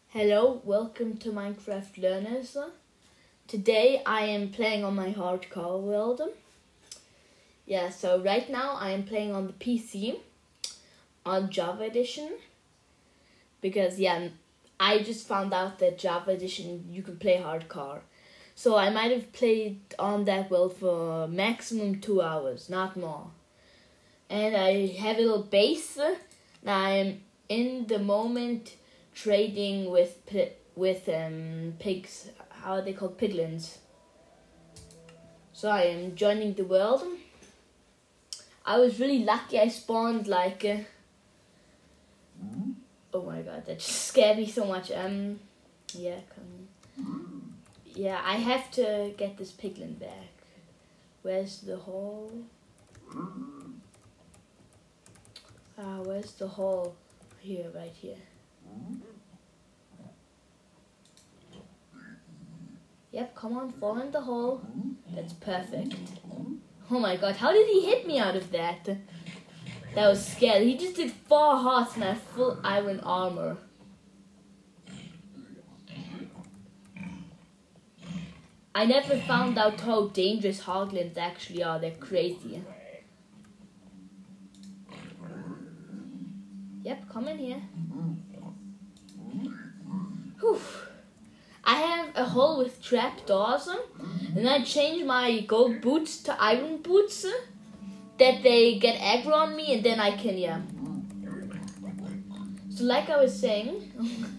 Hello, welcome to Minecraft Learners. Today I am playing on my hardcore world. So right now I am playing on the PC on Java Edition because I just found out that Java Edition you can play hardcore. So I might have played on that world for maximum 2 hours, not more. And I have a little base. Now I'm in the moment trading with pigs. How are they called? Piglins. So I am joining the world. I was really lucky. I spawned like oh my god, that just scared me so much. I have to get this piglin back. Where's the hole? Where's the hole? Here, right here. Yep, come on, fall in the hole. That's perfect. Oh my god, how did he hit me out of that? That was scary. He just did 4 hearts and I have full iron armor. I never found out how dangerous hoglins actually are. They're crazy. Yep, come in here. Whew. I have a hole with trapdoors, and I changed my gold boots to iron boots, that they get aggro on me, and then I can, So like I was saying,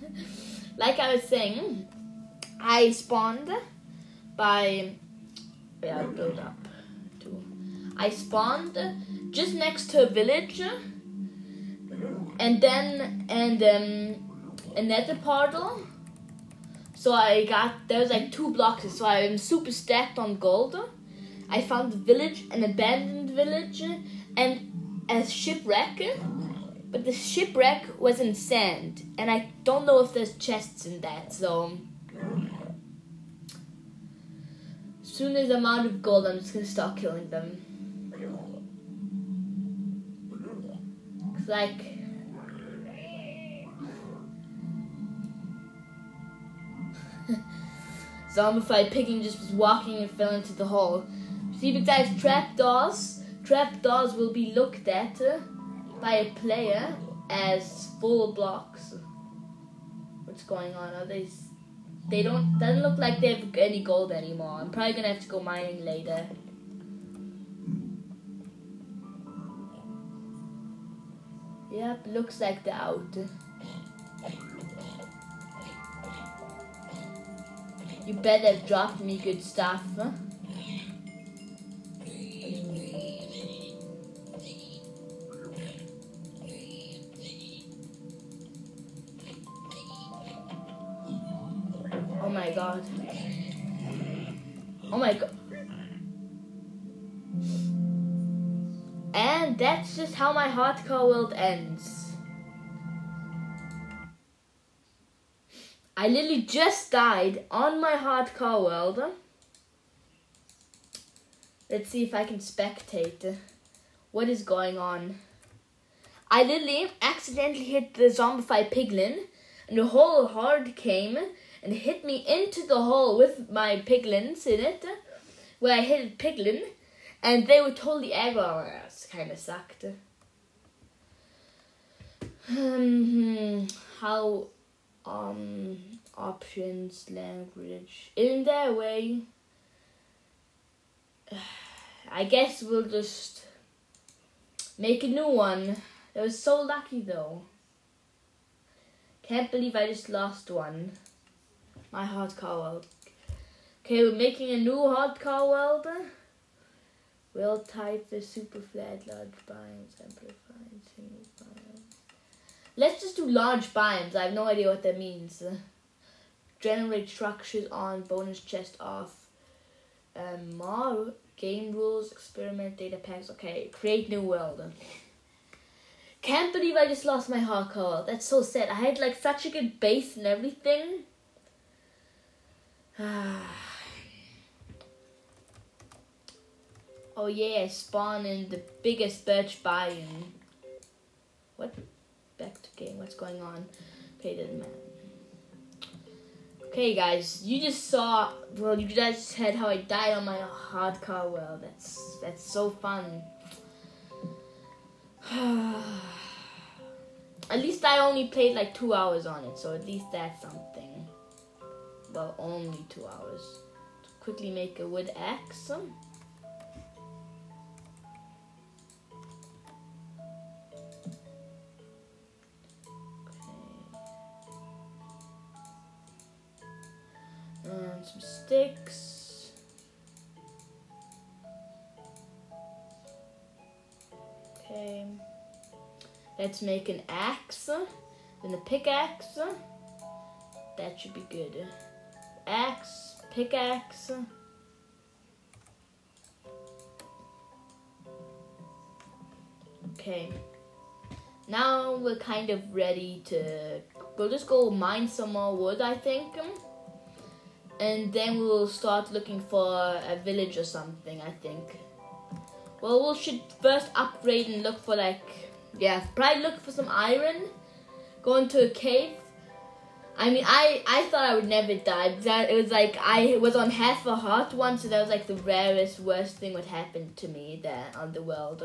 I spawned by, build up. I spawned just next to a village, and then a nether portal. So there was like 2 blocks, so I'm super stacked on gold. I found a village, an abandoned village, and a shipwreck. But the shipwreck was in sand, and I don't know if there's chests in that, so as soon as I'm out of gold, I'm just gonna start killing them. It's like, Zombified piggin just was walking and fell into the hole. See, because I have trapdoors. Trapdoors will be looked at by a player as full blocks. What's going on? Doesn't look like they have any gold anymore. I'm probably gonna have to go mining later. Yep, looks like they're out. You better have dropped me good stuff. Huh? Oh my god. Oh my god. And that's just how my hardcore world ends. I literally just died on my hardcore world. Let's see if I can spectate what is going on. I literally accidentally hit the zombified piglin, and the whole horde came and hit me into the hole with my piglins in it, where I hit a piglin, and they were totally aggro. It kind of sucked. How options, language, in their way. I guess we'll just make a new one. That was so lucky though. Can't believe I just lost one. My hardcore world. Okay, we're making a new hardcore world. We'll type the super flat, large biomes, amplified, single biome. Let's just do large biomes. I have no idea what that means. Generate structures on, bonus chest off. More game rules, experiment, data packs. Okay, create new world. Can't believe I just lost my hardcore. That's so sad. I had like such a good base and everything. Oh yeah, I spawn in the biggest birch biome. What? Back to game. What's going on? Okay, doesn't matter. Okay, guys, you just saw. Well, you guys heard how I died on my hardcore world. That's so fun. At least I only played like 2 hours on it, so at least that's something. Well, only 2 hours. Quickly make a wood axe. And some sticks. Okay. Let's make an axe. Then a pickaxe. That should be good. Axe, pickaxe. Okay. Now we're kind of ready to... We'll just go mine some more wood, I think. And then we'll start looking for a village or something, I think. Well, we should first upgrade and look for like... Yeah, probably look for some iron. Go into a cave. I mean, I thought I would never die. Because it was like, I was on half a heart once, so that was like the rarest, worst thing would happen to me there on the world.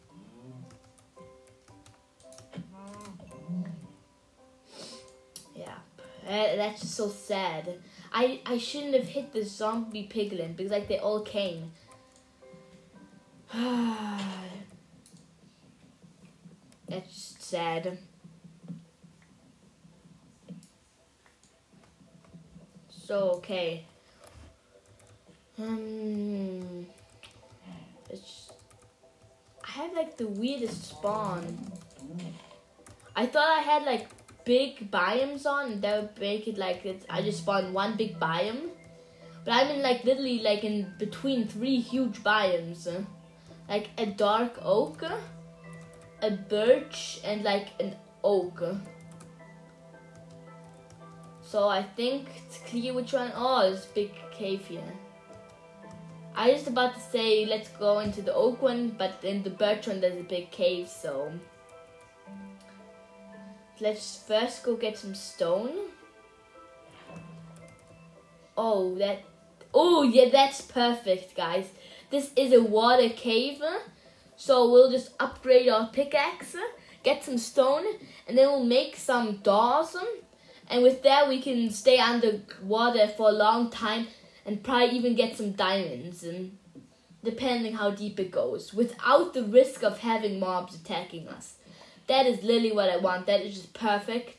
Yeah, that's just so sad. I shouldn't have hit the zombie piglin because like they all came. That's just sad. So okay. It's I had like the weirdest spawn. I thought I had like big biomes on, and that would make it like I just spawned one big biome. But I'm in like literally like in between 3 huge biomes. Like a dark oak, a birch, and like an oak. So I think it's clear which one. Oh, there's a big cave here. I was just about to say let's go into the oak one, but in the birch one there's a big cave, so let's first go get some stone. Oh yeah, that's perfect, guys. This is a water cave, so we'll just upgrade our pickaxe, get some stone, and then we'll make some doors. And with that, we can stay underwater for a long time and probably even get some diamonds, and depending how deep it goes, without the risk of having mobs attacking us. That is literally what I want. That is just perfect.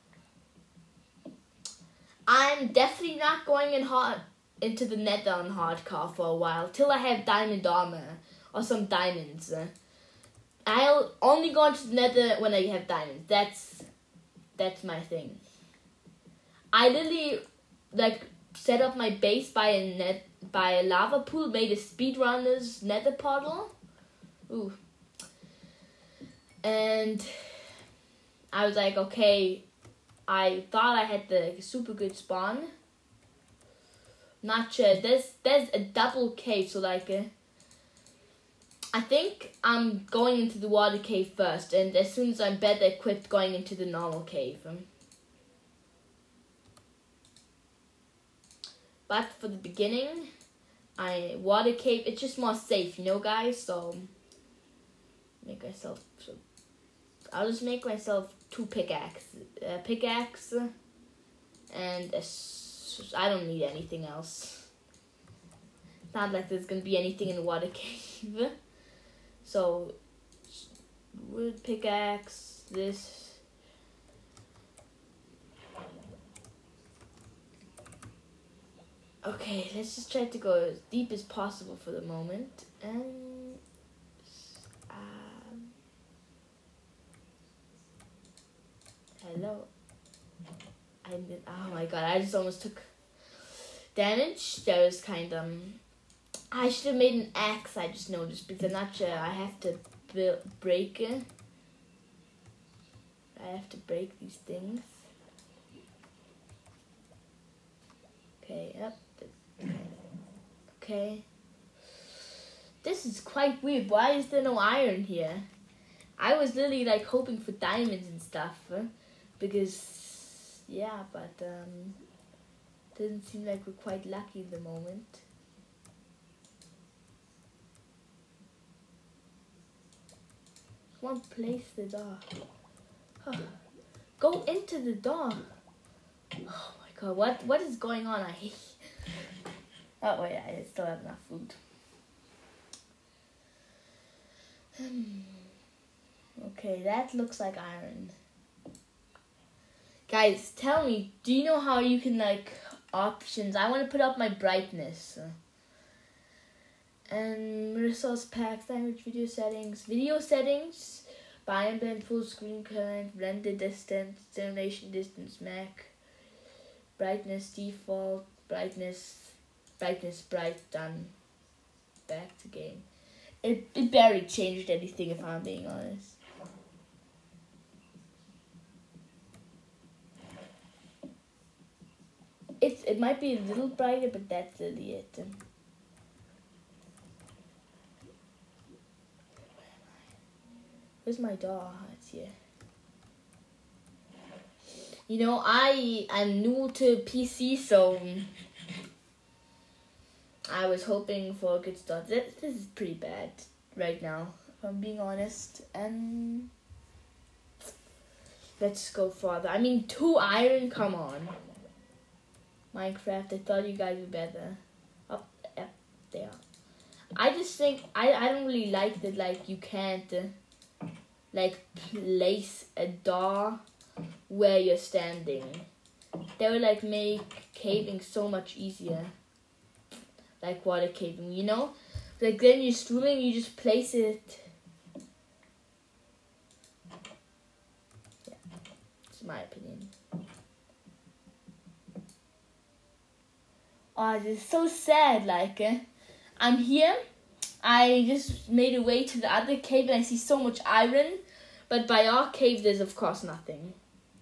I'm definitely not going into the nether on hardcore for a while, till I have diamond armor or some diamonds. I'll only go into the nether when I have diamonds. That's my thing. I literally like set up my base by a lava pool, made a speedrunner's nether portal. Ooh. And I was like, okay, I thought I had the super good spawn. Not sure. There's a double cave, so like I think I'm going into the water cave first, and as soon as I'm better equipped, going into the normal cave. But for the beginning, water cave, it's just more safe, you know, guys. So I'll just make myself 2 pickaxe, and I don't need anything else. It's not like there's gonna be anything in the water cave. So wood pickaxe, this. Okay, let's just try to go as deep as possible for the moment. And hello. Oh my god, I just almost took damage. That was kind of... I should have made an axe, I just noticed, because I'm not sure. I have to break it. I have to break these things. Okay, yep. Okay. This is quite weird. Why is there no iron here? I was literally like hoping for diamonds and stuff. Because, yeah, but Doesn't seem like we're quite lucky at the moment. Come on, place the door. Go into the door. Oh my god, what is going on? I hate. Oh wait, I still have enough food. Okay, that looks like iron. Guys, tell me, do you know how you can like options? I want to put up my brightness. And resource packs, language, video settings, bind blend, full screen current, blended distance, simulation distance, Mac, brightness default, brightness bright, done. Back to game. It barely changed anything if I'm being honest. It might be a little brighter, but that's really it. Where's my door? It's here. You know, I'm new to PC, so I was hoping for a good start. This is pretty bad right now, if I'm being honest. And let's go further. I mean, 2 iron, come on. Minecraft, I thought you guys were better. Up there. I just think, I don't really like that, like, you can't, like, place a door where you're standing. They would, like, make caving so much easier. Like water caving, you know? Like, then you're swimming, you just place it. Yeah, it's my opinion. Oh, this is so sad, like, I'm here, I just made a way to the other cave and I see so much iron, but by our cave there's of course nothing.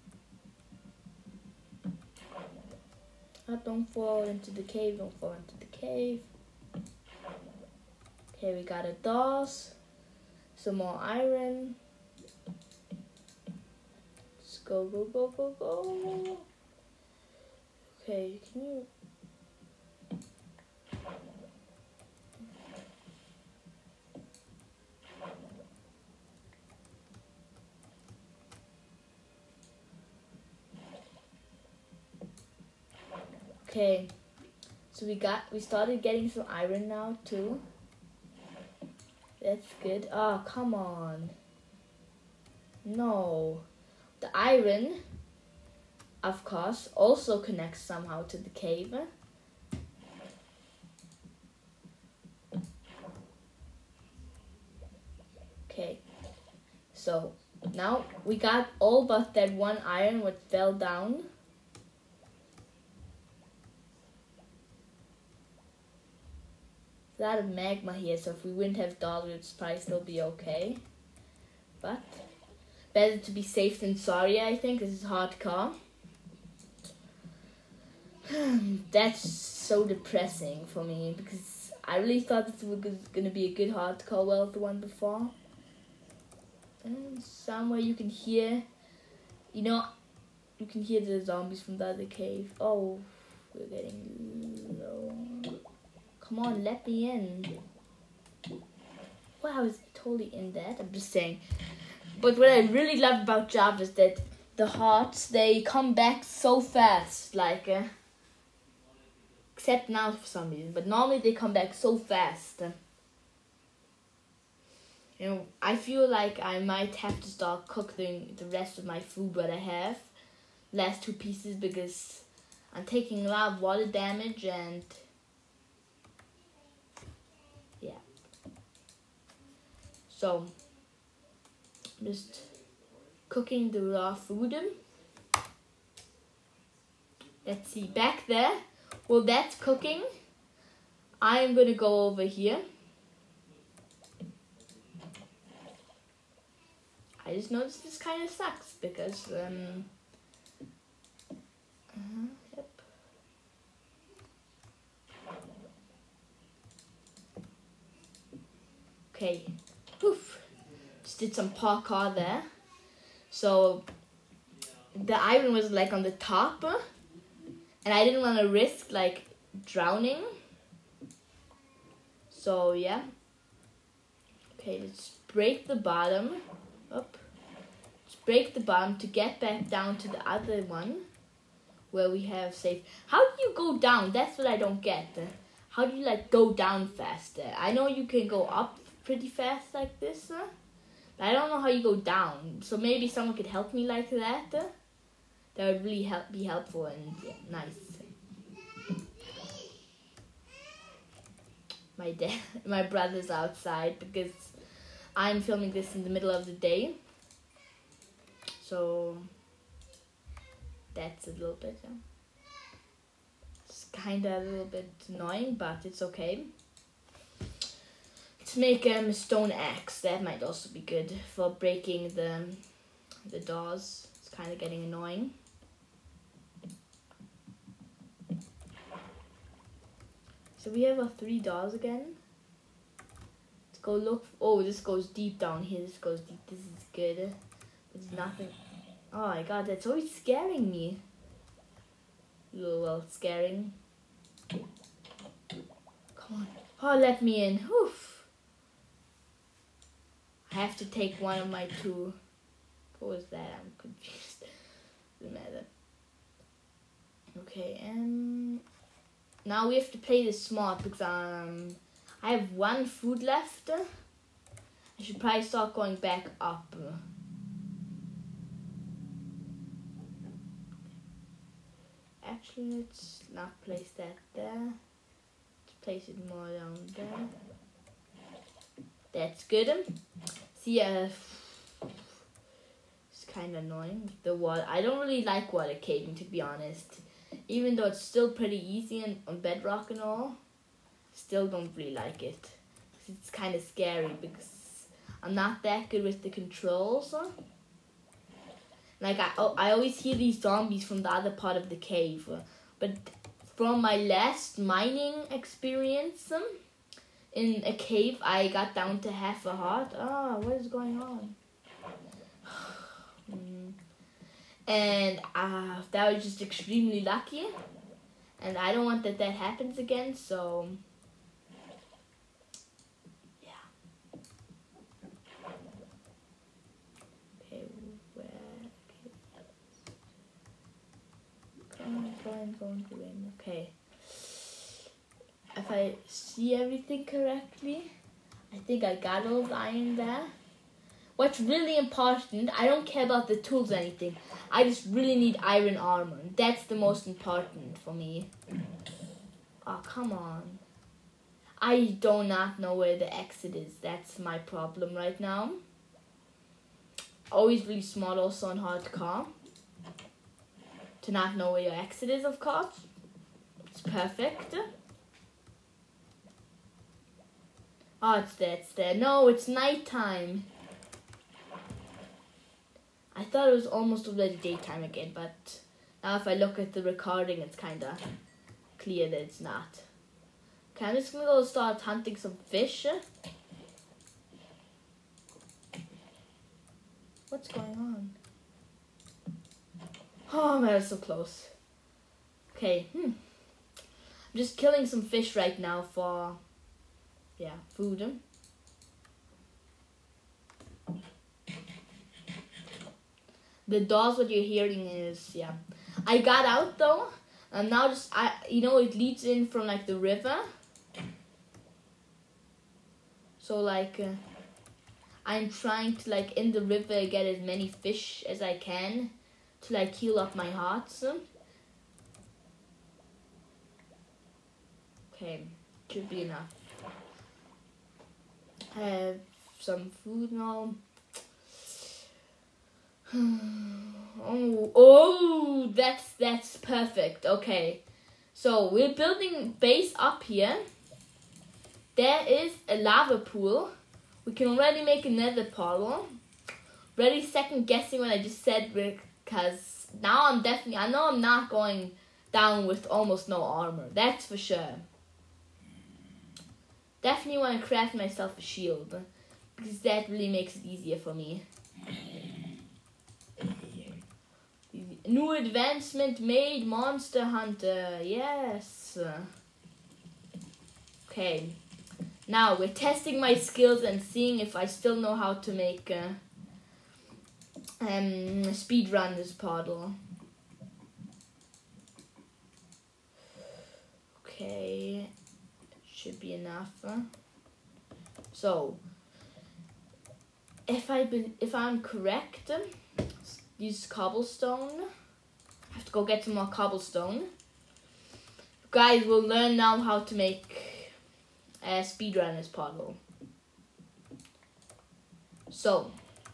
Oh, don't fall into the cave, don't fall into the cave. Okay, we got a doors, some more iron. Let's go, go, go, go, go. Okay, can you... Okay, so we started getting some iron now too. That's good. Oh, come on. No. The iron, of course, also connects somehow to the cave. Okay, so now we got all but that 1 iron which fell down. A lot of magma here, so if we wouldn't have dogs, it'd probably still be okay. But better to be safe than sorry, I think. This is hardcore. That's so depressing for me because I really thought this was gonna be a good hardcore world, the one before. And somewhere you can hear, you know, you can hear the zombies from the other cave. Oh, we're getting low. Come on, let me in. Well, I was totally in that. I'm just saying. But what I really love about Java is that the hearts, they come back so fast. Like, except now for some reason. But normally they come back so fast. You know, I feel like I might have to start cooking the rest of my food what I have. Last 2 pieces because I'm taking a lot of water damage and... yeah. So, just cooking the raw food. Let's see, back there, well that's cooking. I am gonna go over here. I just noticed this kind of sucks because, yep. Okay, oof. Just did some parkour there. So the iron was like on the top, And I didn't want to risk like drowning. So yeah. Okay, let's break the bottom. Up. Let's break the bottom to get back down to the other one where we have safe. How do you go down? That's what I don't get. How do you like go down faster? I know you can go up pretty fast like this. But I don't know how you go down. So maybe someone could help me like that. That would really be helpful and yeah, nice. My brother's outside because I'm filming this in the middle of the day. So that's a little bit, it's kind of a little bit annoying, but it's okay. Let's make a stone axe. That might also be good for breaking the doors. It's kind of getting annoying. So we have our 3 doors again. Let's go look. Oh, this goes deep down here. This goes deep. This is good. There's nothing. Oh my god, that's always scaring me. Well, scaring. Come on. Oh, let me in. Oof. I have to take one of my 2. What was that? I'm confused. Doesn't matter. Okay, now we have to play this smart because I have 1 food left. I should probably start going back up. Actually, let's not place that there. Let's place it more down there. That's good. See, it's kind of annoying. The water. I don't really like water caving, to be honest. Even though it's still pretty easy on bedrock and all, still don't really like it. It's kind of scary because I'm not that good with the controls. Like I always hear these zombies from the other part of the cave, but from my last mining experience in a cave, I got down to half a heart. What is going on? And that was just extremely lucky, and I don't want that happens again. So yeah. Okay, going in. Okay. If I see everything correctly, I think I got all the iron there. What's really important, I don't care about the tools or anything. I just really need iron armor. That's the most important for me. Oh, come on. I do not know where the exit is. That's my problem right now. Always really smart also on hardcore. To not know where your exit is, of course. It's perfect. Oh, it's there. No, it's nighttime. I thought it was almost already daytime again, but now if I look at the recording, it's kind of clear that it's not. Okay, I'm just going to go start hunting some fish. What's going on? Oh man, it's so close. Okay, I'm just killing some fish right now for, food. The doors, what you're hearing is, I got out though, and now it leads in from like the river. So like, I'm trying to like in the river get as many fish as I can to like heal up my hearts. Okay, should be enough. I have some food now. Oh, that's perfect. Okay, so we're building base up here. There is a lava pool. We can already make another portal. Already second guessing what I just said because now I know I'm not going down with almost no armor. That's for sure. Definitely want to craft myself a shield because that really makes it easier for me. New advancement made, Monster Hunter. Yes. Okay. Now we're testing my skills and seeing if I still know how to make speedrunners puddle. Okay, should be enough. So, if I'm correct, use cobblestone. I have to go get some more cobblestone. Guys, we'll learn now how to make a speedrunners puddle. So,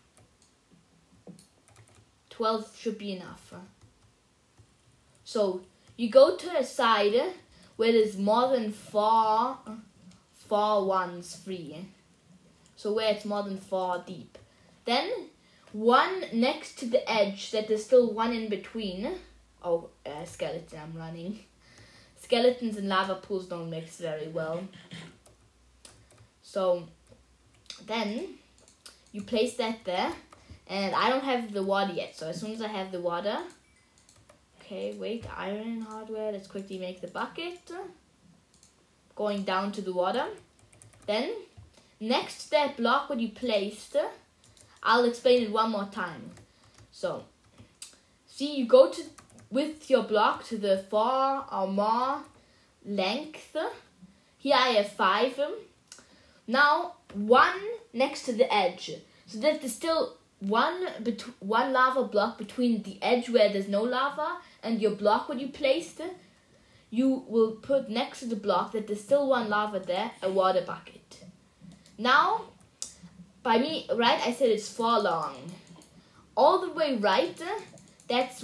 12 should be enough. So, you go to a side where there's more than four ones free. So where it's more than 4 deep. Then, one next to the edge that there's still one in between. Oh, skeleton, I'm running. Skeletons and lava pools don't mix very well. So, then, you place that there. And I don't have the water yet, so as soon as I have the water... Okay, wait, iron hardware, let's quickly make the bucket. Going down to the water. Then, next to that block where you placed, I'll explain it one more time. So, see, you go with your block to the 4 or more length. Here I have 5. Now, 1 next to the edge. So that there's still one lava block between the edge where there's no lava and your block where you placed. You will put next to the block that there's still one lava there, a water bucket. Now, by me, right, I said it's 4 long. All the way right, that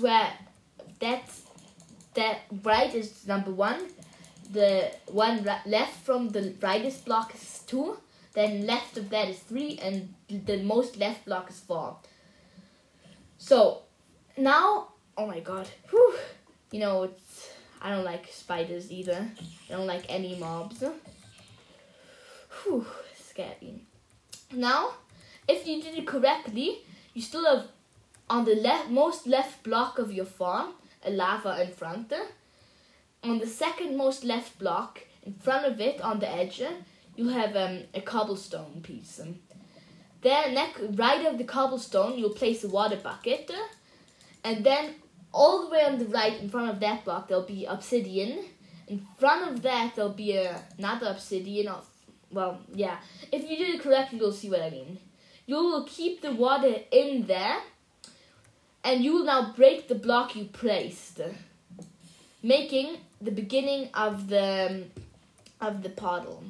right is number 1. The one left from the rightest block is 2. Then left of that is 3, and the most left block is 4. So, now, oh my god, whew, you know, I don't like spiders either. I don't like any mobs. Whew, scary. Now, if you did it correctly, you still have on the most left block of your farm, a lava in front. On the second most left block, in front of it, on the edge, you'll have a cobblestone piece. Then, right of the cobblestone, you'll place a water bucket. And then, all the way on the right, in front of that block, there'll be obsidian. In front of that, there'll be another obsidian. Well, yeah. If you did it correctly, you'll see what I mean. You will keep the water in there. And you will now break the block you placed. Making the beginning of the puddle.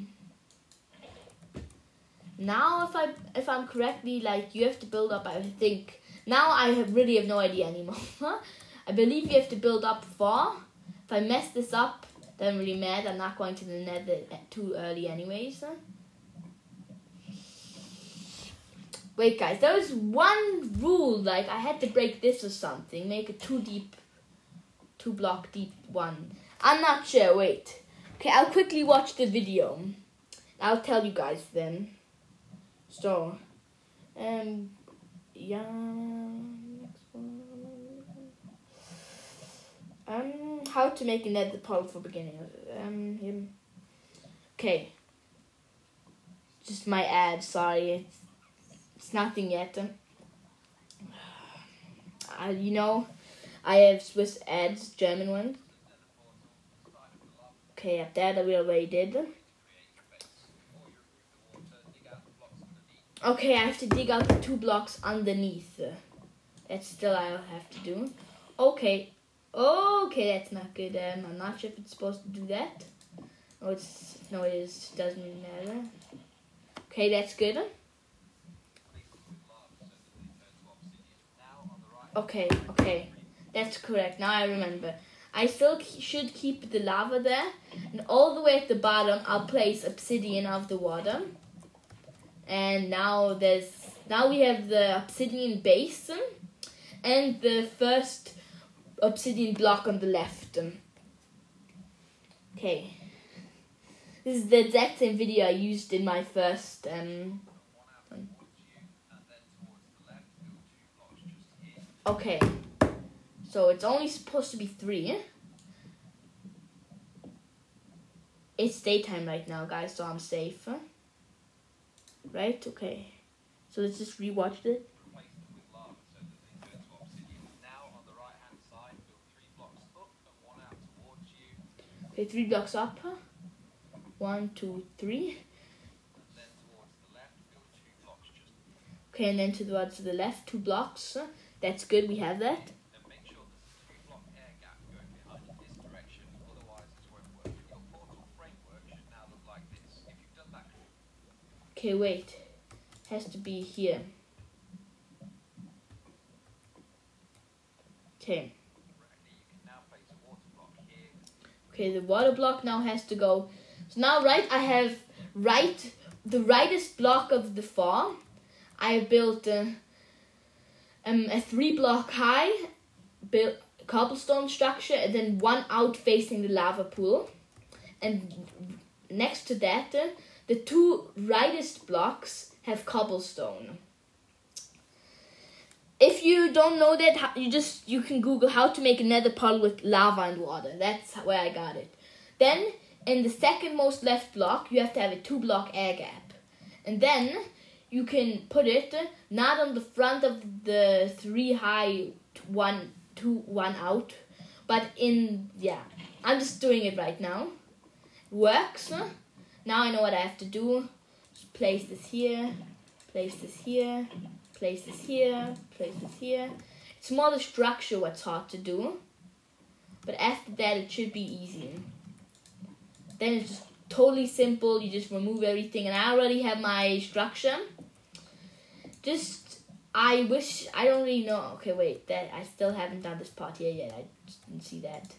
Now, if I'm correctly, like, you have to build up, I think. Now I really have no idea anymore. I believe you have to build up 4. If I mess this up, then I'm really mad. I'm not going to the nether too early anyways. Wait, guys, there was one rule, like, I had to break this or something. Make a 2 block deep one. I'm not sure, wait. Okay, I'll quickly watch the video. I'll tell you guys then. So, yeah, next one. How to make a nether portal for beginners. Okay. Just my ad, sorry. It's nothing yet. You know, I have Swiss ads, German ones. Okay, that we already did. Okay, I have to dig out the 2 blocks underneath. That still I'll have to do. Okay, that's not good. I'm not sure if it's supposed to do that. No, it is. Doesn't matter. Okay, that's good. Okay, that's correct. Now I remember. I still should keep the lava there, and all the way at the bottom, I'll place obsidian of the water. And now we have the obsidian base and the first obsidian block on the left. Okay. This is the exact same video I used in my first Okay. So it's only supposed to be 3. It's daytime right now, guys, so I'm safe. Right? Okay. So let's just rewatch it. Okay, 3 blocks up. 1, 2, 3. Okay, and then towards the left, 2 blocks. That's good, we have that. Okay, wait. Has to be here. Okay. Okay, the water block now has to go. So now, right, I have the rightest block of the farm. I have built a 3 block high cobblestone structure, and then 1 out facing the lava pool. And next to that, the 2 rightest blocks have cobblestone. If you don't know that, you can Google how to make a nether portal with lava and water. That's where I got it. Then, in the second most left block, you have to have a 2 block air gap. And then, you can put it not on the front of the 3 high, 1 out, but I'm just doing it right now. Works. Now I know what I have to do. Just place this here, place this here, place this here, place this here. It's more the structure what's hard to do. But after that, it should be easy. Then it's just totally simple. You just remove everything. And I already have my structure. I don't really know. Okay, wait. I still haven't done this part here yet. I just didn't see that.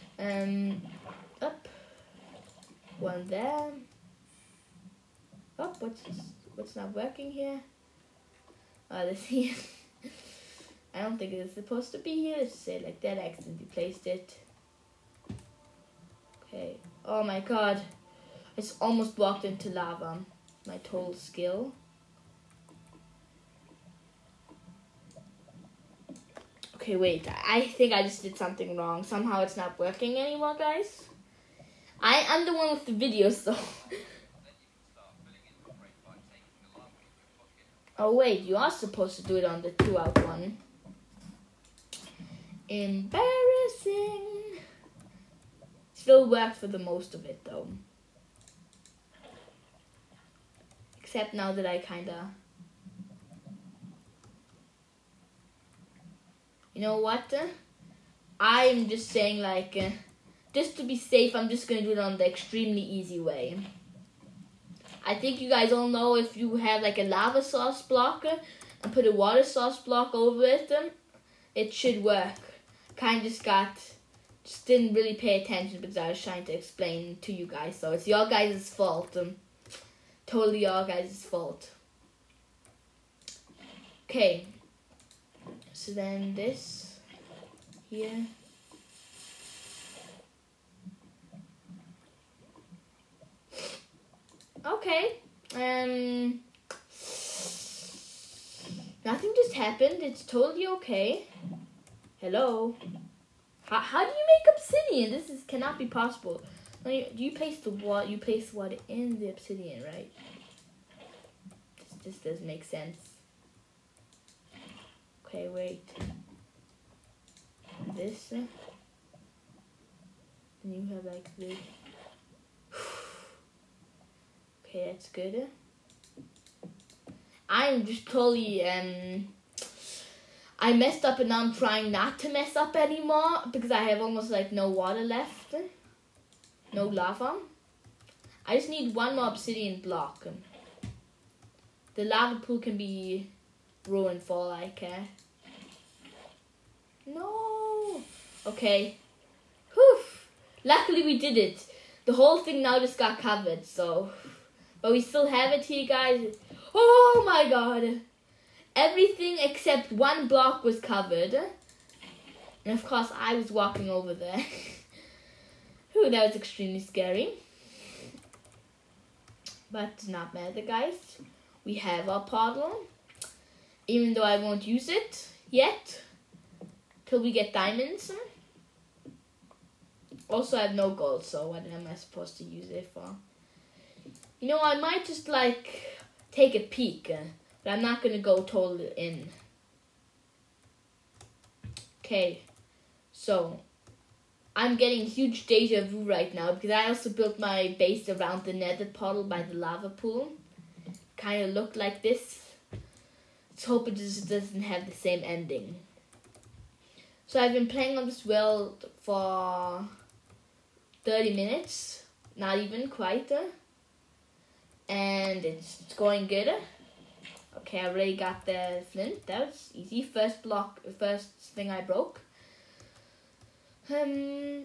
Up. 1 there. Oh, what's not working here? This here. I don't think it's supposed to be here. Let's say it like that. I accidentally placed it. Okay. Oh my god. I just almost walked into lava. My total skill. Okay, wait. I think I just did something wrong. Somehow it's not working anymore, guys. I'm the one with the video, so... Oh wait, you are supposed to do it on the 2 out one. Embarrassing. Still worked for the most of it though. Except now that I kinda... You know what? I'm just saying like... just to be safe, I'm just gonna do it on the extremely easy way. I think you guys all know if you have like a lava source block and put a water source block over it, it should work. Just didn't really pay attention because I was trying to explain to you guys. So it's your guys' fault. Totally your guys' fault. Okay. So then this here. Okay, nothing just happened. It's totally okay. Hello. How do you make obsidian? This cannot be possible. Do you place the water? You place water in the obsidian, right? This doesn't make sense. Okay, wait. This. And you have like this. Okay, that's good. I'm just totally, I messed up and now I'm trying not to mess up anymore because I have almost like no water left. No lava. I just need 1 more obsidian block. The lava pool can be ruined for all I care. No! Okay. Whew! Luckily we did it. The whole thing now just got covered, so... But we still have it here, guys. Oh my god. Everything except 1 block was covered. And of course, I was walking over there. Whew, that was extremely scary. But does not matter, guys. We have our portal. Even though I won't use it yet. till we get diamonds. Also, I have no gold, so what am I supposed to use it for? You know, I might just like take a peek, but I'm not gonna go totally in. Okay, so I'm getting huge deja vu right now because I also built my base around the nether portal by the lava pool. Kind of looked like this. Let's hope it just doesn't have the same ending. So I've been playing on this world for 30 minutes, not even quite, and it's going good. Okay, I already got the flint. That was easy. First thing I broke. Okay,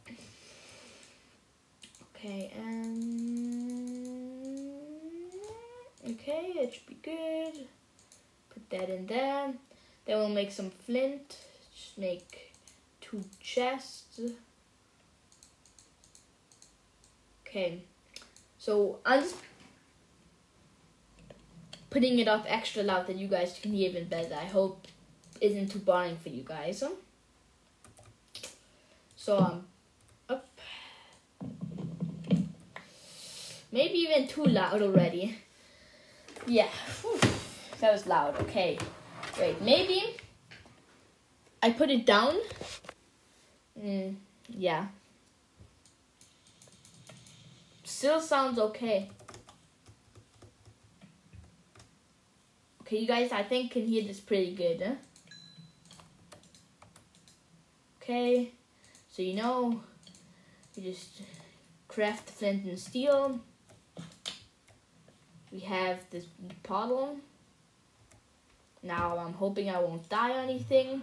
okay, it should be good. Put that in there. Then we'll make some flint. Just make 2 chests. Okay, so I'm just putting it up extra loud that you guys can hear even better. I hope it isn't too boring for you guys. So up. Maybe even too loud already. Yeah, whew, that was loud. Okay, wait, maybe I put it down. Yeah. Still sounds okay. Okay, you guys, I think can hear this pretty good, huh? Okay, so you know, you just craft the flint and steel. We have this portal. Now I'm hoping I won't die or anything.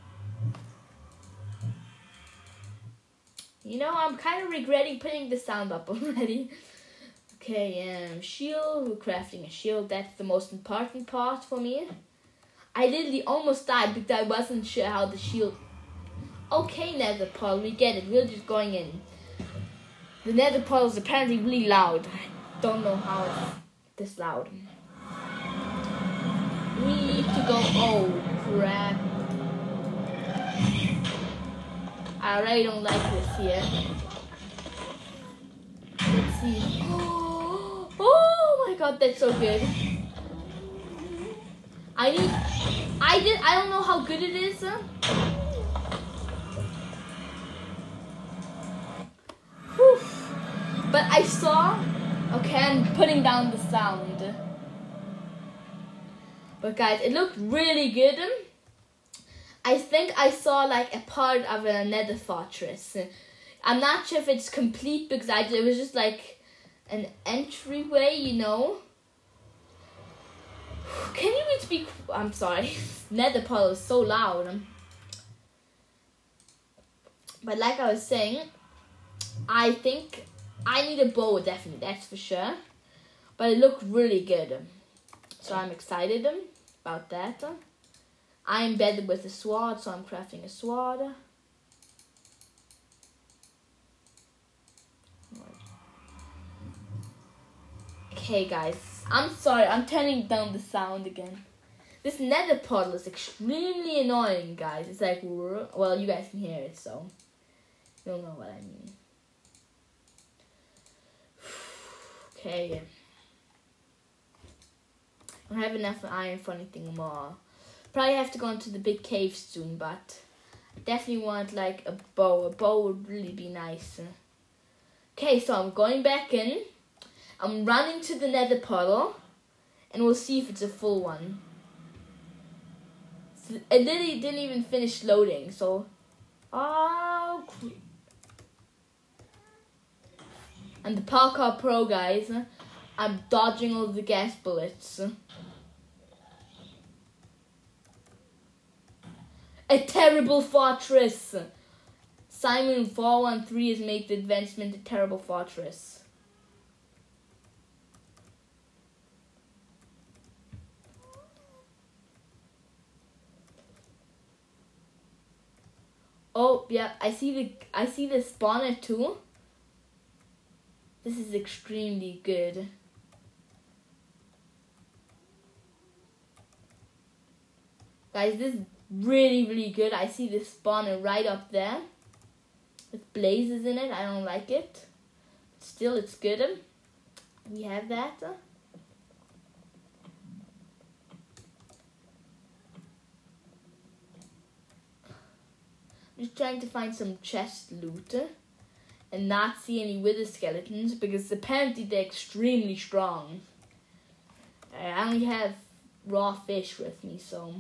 You know, I'm kind of regretting putting the sound up already. Okay, shield. We're crafting a shield. That's the most important part for me. I literally almost died because I wasn't sure how the shield... Okay, nether portal, we get it. We're just going in. The nether portal is apparently really loud. I don't know how it's this loud. We need to go... Oh, crap. I already don't like this here. Let's see. Oh my god, that's so good. I don't know how good it is. Whew. But I saw... Okay, I'm putting down the sound. But guys, it looked really good. I think I saw like a part of a nether fortress. I'm not sure if it's complete because it was just like an entryway, you know. Can you even speak? I'm sorry. Nether portal is so loud. But like I was saying, I think I need a bow, definitely, that's for sure. But it looked really good. So I'm excited about that. I'm better with a sword, so I'm crafting a sword. Okay guys, I'm sorry, I'm turning down the sound again. This nether portal is extremely annoying, guys. It's like, well, you guys can hear it, so you'll know what I mean. Okay. I don't have enough iron for anything more. Probably have to go into the big cave soon, but I definitely want like a bow. A bow would really be nice. Okay, so I'm going back in. I'm running to the nether portal, and we'll see if it's a full one. So it literally didn't even finish loading, so... Oh, I'm the parkour pro, guys. I'm dodging all the gas bullets. A terrible fortress! Simon413 has made the advancement a terrible fortress. Oh, yeah, I see the spawner too. This is extremely good. Guys, this really, really good. I see this spawner right up there with blazes in it. I don't like it. Still, it's good. We have that. Just trying to find some chest loot and not see any wither skeletons because apparently they're extremely strong. I only have raw fish with me, so...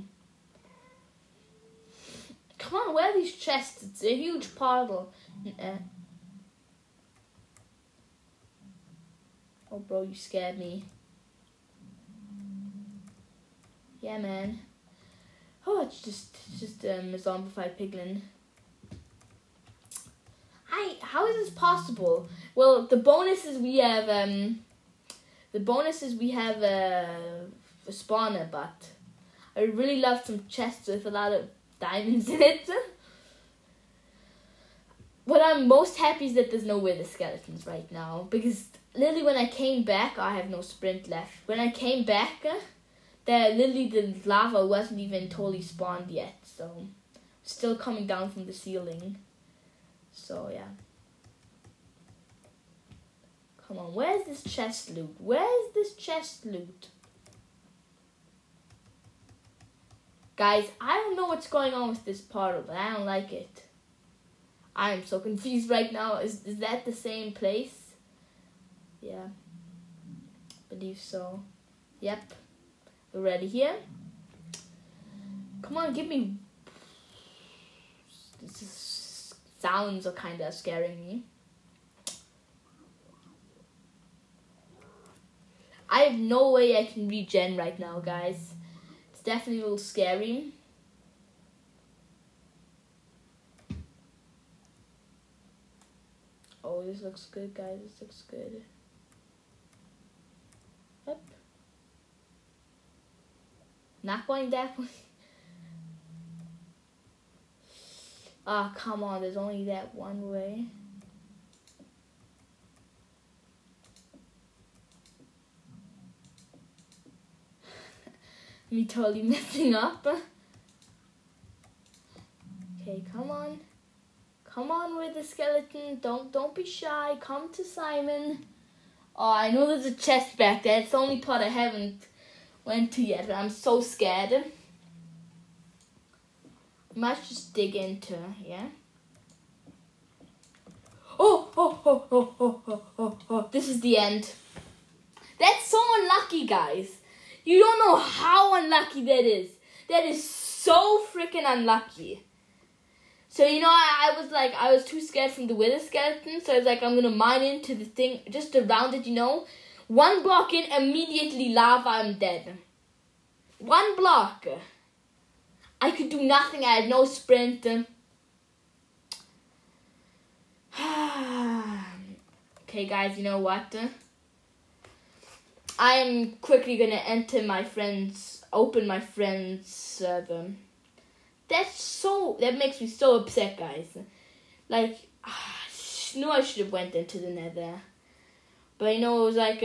Come on, where are these chests? It's a huge portal. Oh, bro, you scared me. Yeah, man. Oh, it's just a zombified piglin. How is this possible? Well, the bonuses we have a spawner, but I really love some chests with a lot of diamonds in it. What I'm most happy is that there's no wither skeletons right now, because literally when I came back, I have no sprint left. When I came back, literally the lava wasn't even totally spawned yet, so still coming down from the ceiling. So yeah. Come on, where's this chest loot? Where's this chest loot? Guys, I don't know what's going on with this portal, but I don't like it. I am so confused right now. Is that the same place? Yeah. Believe so. Yep. We're ready here. Come on, give me... Sounds are kind of scaring me. I have no way I can regen right now, guys. It's definitely a little scary. Oh, this looks good, guys. This looks good. Yep. Not going that way. Ah, oh, come on. There's only that one way. Me totally messing up. Okay, come on. Come on with the skeleton. Don't be shy. Come to Simon. Oh, I know there's a chest back there. It's the only part I haven't went to yet, but I'm so scared. Might just dig into, yeah. Oh. This is the end. That's so unlucky, guys. You don't know how unlucky that is. That is so freaking unlucky. So, you know, I was too scared from the wither skeleton. So I was like, I'm going to mine into the thing just around it, you know. One block in, immediately lava, I'm dead. One block. I could do nothing. I had no sprint. Okay, guys, you know what? I'm quickly gonna open my friend's server. That makes me so upset, guys. Like, I knew I should have went into the nether. But you know, it was like,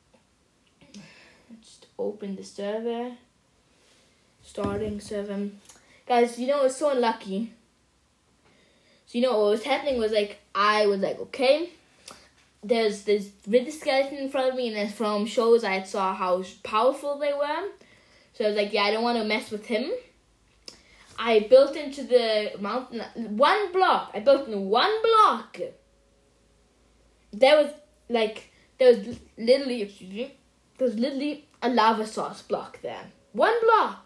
just open the server. Starting server. Guys, you know, it's so unlucky. So, you know, what was happening was like, I was like, okay. There's this wither skeleton in front of me, and then from shows I saw how powerful they were. So I was like, yeah, I don't want to mess with him. I built into the mountain one block. I built in one block. There was literally a lava source block there. One block.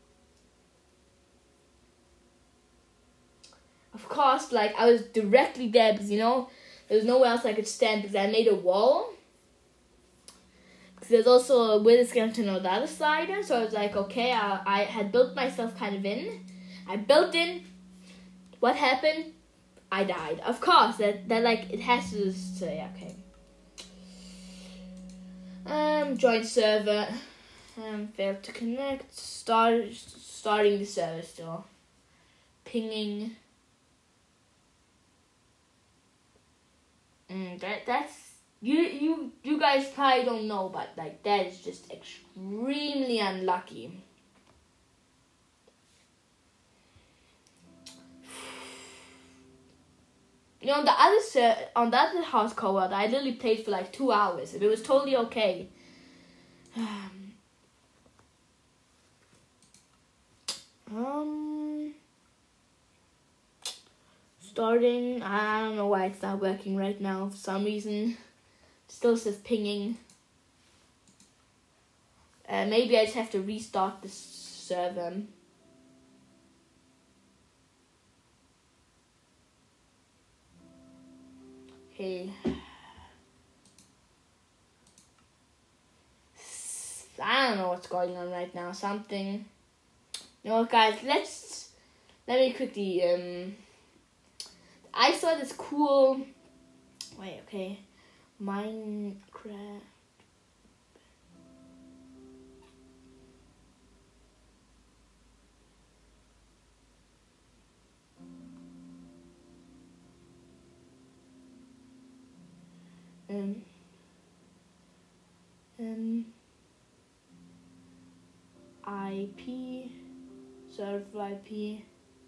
Of course, like, I was directly there because, you know, there's nowhere else I could stand because I made a wall. Because there's also a wither skeleton on the other side. So I was like, okay, I had built myself kind of in. I built in. What happened? I died. Of course, that like, it has to say, okay. Join server. Failed to connect. Starting the server still. Pinging. That's you guys probably don't know, but like, that is just extremely unlucky. You know, on the other hardcore world, I literally played for like 2 hours, and it was totally okay. Starting. I don't know why it's not working right now. For some reason, still says pinging. Maybe I just have to restart the server. Okay. I don't know what's going on right now. Something. You know what, guys? Let me quickly. I saw this cool. Wait. Okay. Minecraft. IP, server IP.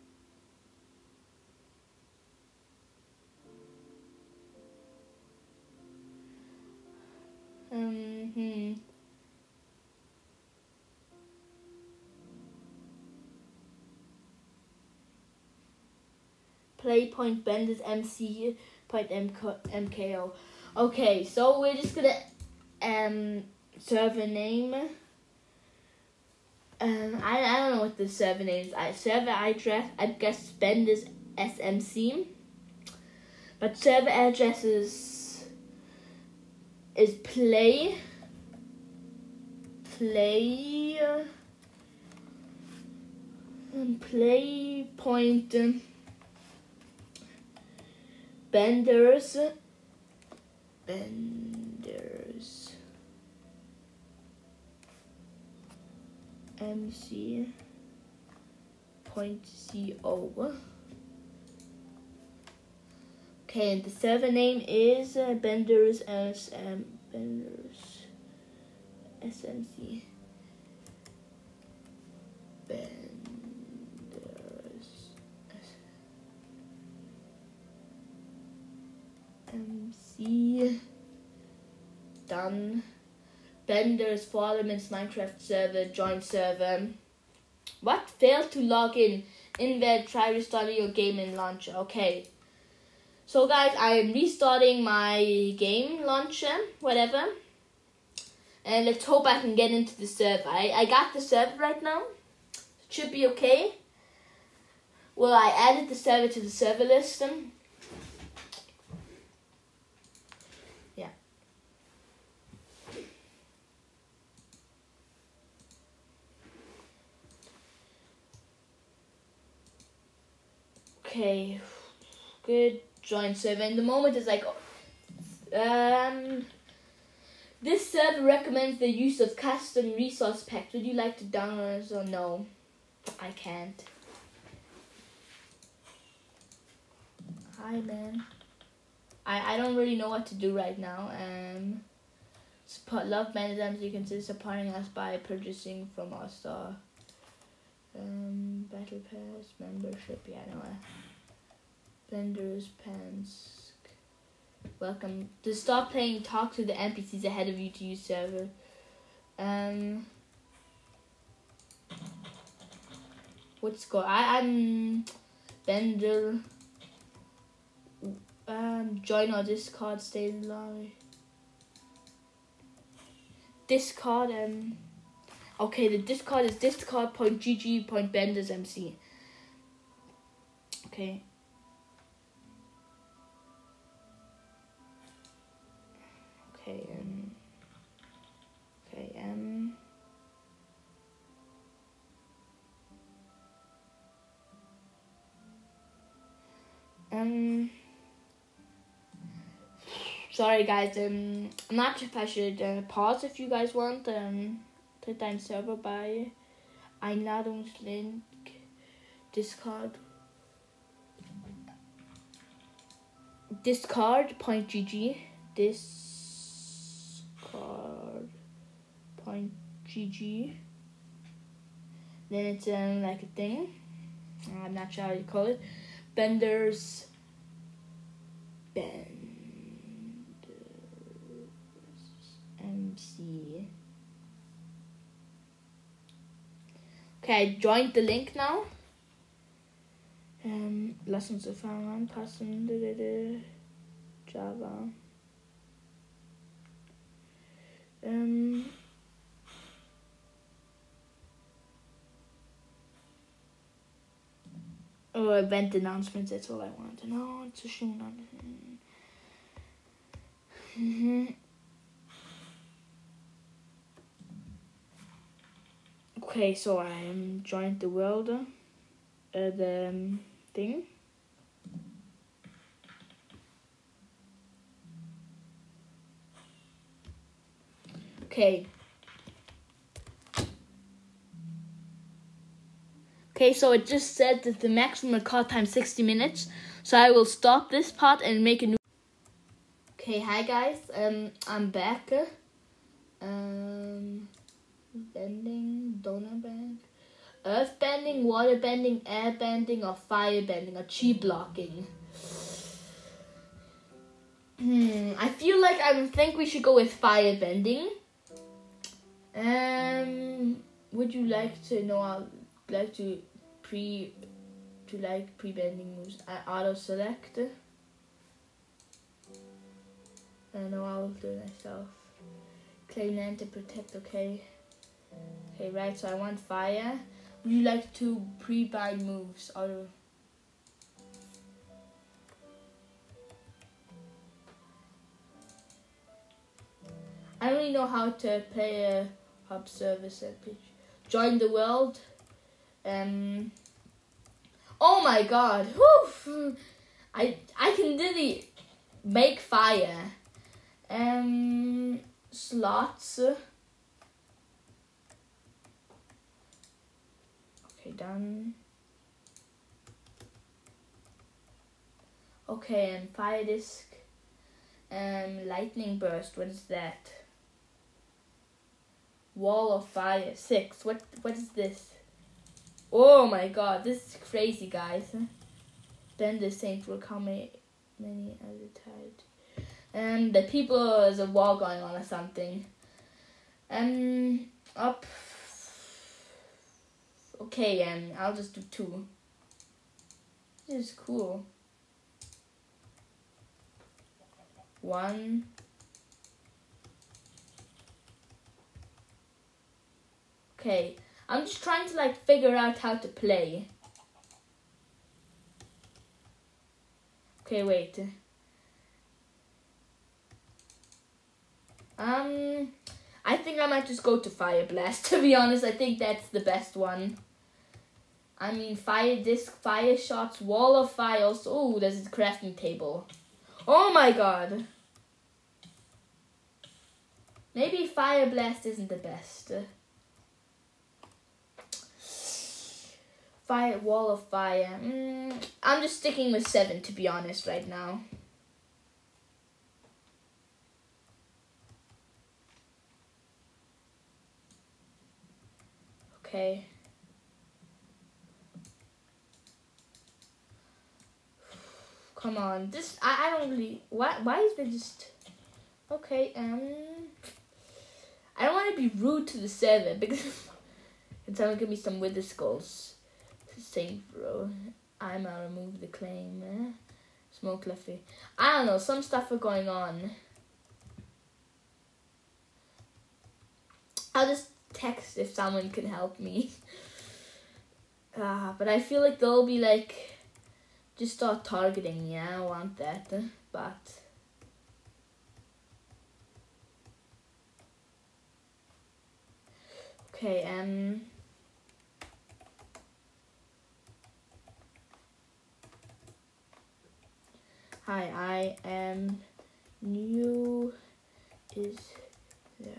Playpoint Benders MC point MKO. Okay, so we're just gonna server name. I don't know what the server name is. Server address, I guess Benders SMC. But server address is play point Benders MC .co. Okay, and the server name is Benders SMC. MC. Done. Benders for Elements Minecraft server, join server. What? Failed to log in. Invalid, try restarting your game in launcher. Okay. So guys, I am restarting my game launcher, whatever. And let's hope I can get into the server. I got the server right now. Should be okay. Well, I added the server to the server list. Yeah. Okay. Good. Join server. And the moment is like, this server recommends the use of custom resource packs. Would you like to download this or no? I can't. Hi, man. I don't really know what to do right now. Support Love Management. You consider supporting us by purchasing from our store. Battle Pass membership. Yeah, I know. Benders Pants. Welcome. To stop playing, talk to the NPCs ahead of you to use server. What's going? I'm Bender. Join our Discord. Stay in the lobby. Discord. Okay, the Discord is discord.gg.bendersmc. Okay. Okay, sorry guys, I'm not sure if I should pause if you guys want, to dein Server bei Einladungslink Discord. Discord.gg. Discord.gg. Then it's like a thing. I'm not sure how you call it. Benders band MC. Okay, I joined the link now. Lass uns die Farben anpassen. Java. Oh, event announcements, that's all I want to know. It's a shoe Okay, so I joined the world, the thing. Okay. Okay, so it just said that the maximum record time 60 minutes. So I will stop this part and make a new. Okay, hi guys. I'm back. Bending, donor bank, earth bending, water bending, air bending, or fire bending, or chi blocking. I feel like I think we should go with fire bending. Would you like to know? I'd like to pre-bending moves. I auto select. No, I'll do it myself. Claim land to protect. Okay. Okay, right. So I want fire. Would you like to pre-bind moves? Auto. I don't really know how to play a hub service. Join the world. Oh my god. Whew. I can really make fire. Slots. Okay, done. Okay, and fire disc. Lightning burst. What is that? Wall of fire 6. What is this? Oh my god, this is crazy, guys. Then the saint will come many other times. The people is a wall going on or something. Up. Okay, I'll just do 2. This is cool. 1. Okay, I'm just trying to figure out how to play. Okay, wait. I think I might just go to Fire Blast, to be honest. I think that's the best one. I mean, Fire Disc, Fire Shots, Wall of Fire. Oh, there's a crafting table. Oh my god. Maybe Fire Blast isn't the best. Fire, Wall of Fire. I'm just sticking with 7, to be honest, right now. Okay. Come on. This, I don't really... Why is there just... Okay, I don't want to be rude to the server, because... Can someone give me some Wither Skulls? Saint bro. I'ma remove the claim. Smoke Leffy. I don't know, some stuff are going on. I'll just text if someone can help me. But I feel like they'll be just start targeting me. I don't want that, but okay, hi, I am new. Is there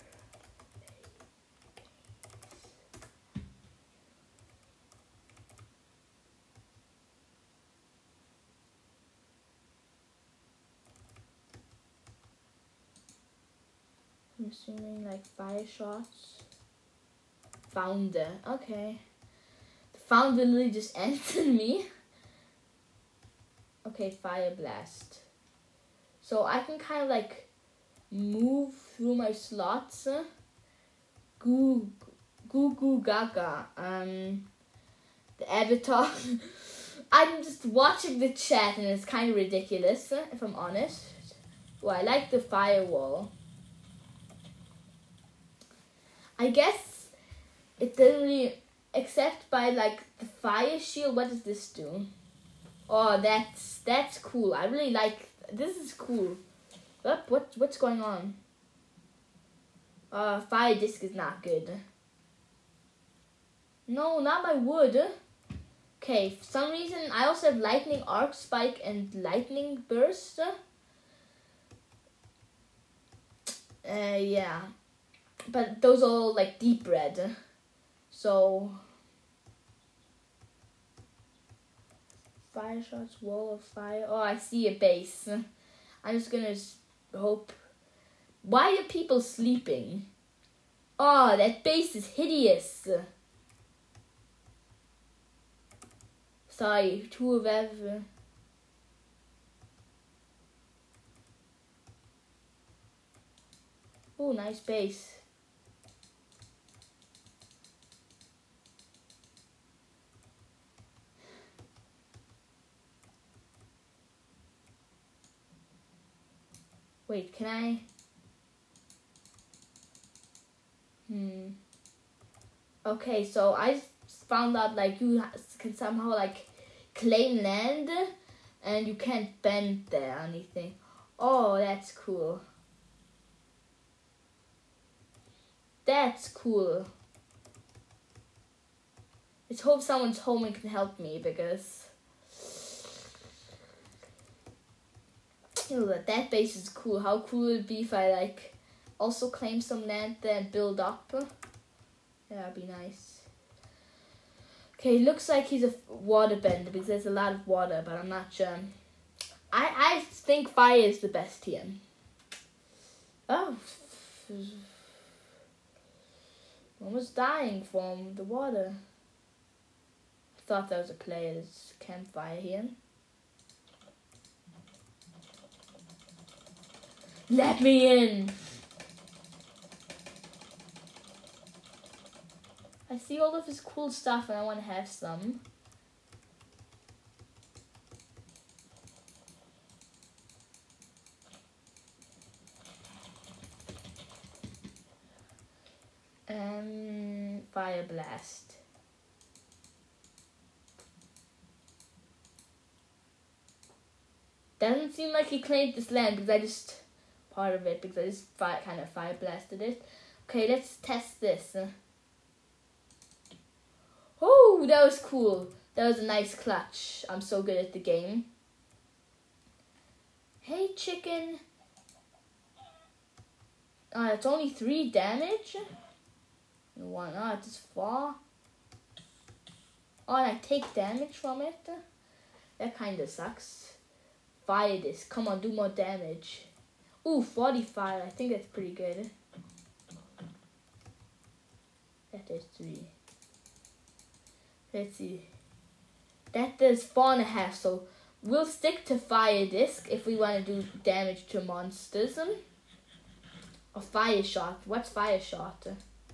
I'm assuming fire shots. Founder. Okay. The founder literally just answered me. Okay, Fire Blast. So I can kind of like move through my slots. Goo Goo Gaga. The avatar. I'm just watching the chat and it's kind of ridiculous, if I'm honest. Well, I like the firewall. I guess it doesn't really, except by like the fire shield. What does this do? Oh, that's cool. I really like, this is cool. What's going on? Fire disc is not good. No, not my wood. Okay, for some reason I also have lightning arc spike and lightning burst. Yeah. But those are all like deep red. So fire shots, wall of fire. Oh, I see a base. I'm just gonna hope. Why are people sleeping? Oh, that base is hideous. Sorry, two of every. Oh, nice base. Wait, can I? Okay, so I found out like you can somehow like claim land and you can't bend there or anything. Oh, that's cool. That's cool. Let's hope someone's home and can help me because that base is cool. How cool would it be if I like also claim some land there and build up? Yeah, that'd be nice. Okay, looks like he's a water bender because there's a lot of water, but I'm not sure. I think fire is the best here. Oh, almost dying from the water. I thought that was a player's campfire here. Let me in. I see all of his cool stuff and I want to have some. Fire blast. Doesn't seem like he claimed this land because I just part of it because I just kind of fire blasted it. Okay, let's test this. Oh, that was cool. That was a nice clutch. I'm so good at the game. Hey, chicken. It's only 3 damage. Why not? Just fall. Oh, and I take damage from it. That kind of sucks. Fire this. Come on, do more damage. Ooh, 45. I think that's pretty good. That is 3. Let's see. That does 4.5. So we'll stick to fire disc if we want to do damage to monsters. Or fire shot. What's fire shot?